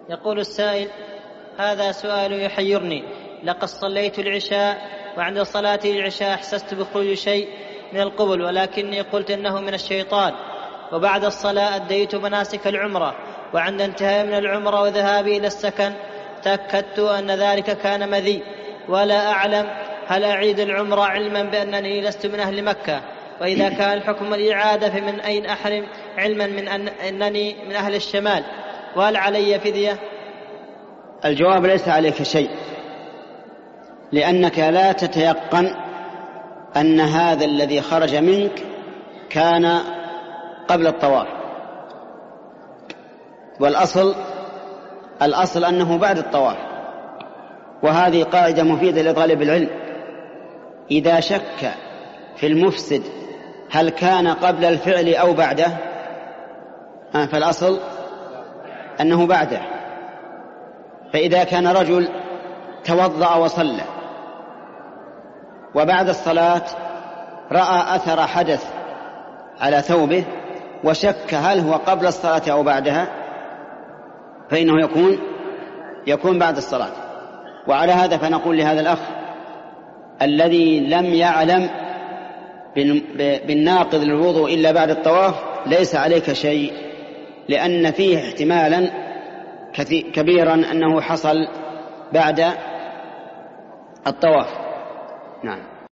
يقول السائل: هذا سؤال يحيرني. لقد صليت العشاء، وعند صلاة العشاء أحسست بخروج شيء من القبل، ولكني قلت إنه من الشيطان. وبعد الصلاة أديت مناسك العمرة، وعند انتهاء من العمرة وذهابي إلى السكن تأكدت أن ذلك كان مذي، ولا أعلم هل أعيد العمرة علما بأنني لست من أهل مكة؟ وإذا كان الحكم الإعادة فمن أين أحرم علما من أنني من أهل الشمال؟ وهل علي فدية؟ الجواب: ليس عليك شيء، لأنك لا تتيقن أن هذا الذي خرج منك كان قبل الطواف، والأصل أنه بعد الطواف. وهذه قاعدة مفيدة لطالب العلم: إذا شك في المفسد هل كان قبل الفعل أو بعده، فالأصل أنه بعده. فإذا كان رجل توضأ وصلى، وبعد الصلاة رأى أثر حدث على ثوبه وشك هل هو قبل الصلاة أو بعدها، فإنه يكون بعد الصلاة. وعلى هذا فنقول لهذا الأخ الذي لم يعلم بالناقض للوضوء إلا بعد الطواف: ليس عليك شيء، لأن فيه احتمالا كبيرا أنه حصل بعد الطواف. نعم.